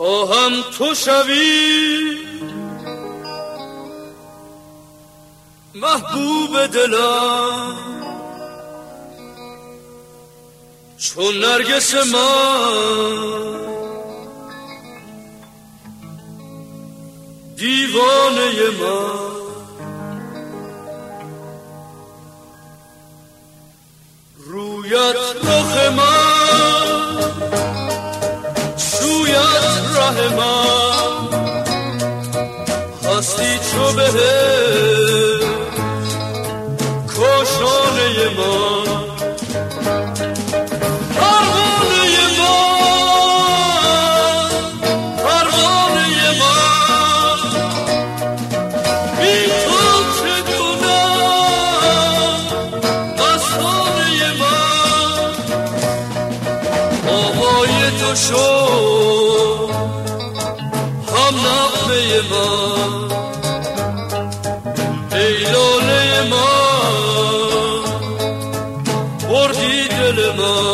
خواهم تو شوی محبوب دلم، چون نرگس من دیوانه من. رویت رخ من، سویت ره من، هستی چو بهشت کاشانه من. شو هم نغمه من، ای لاله من، بردی دل من.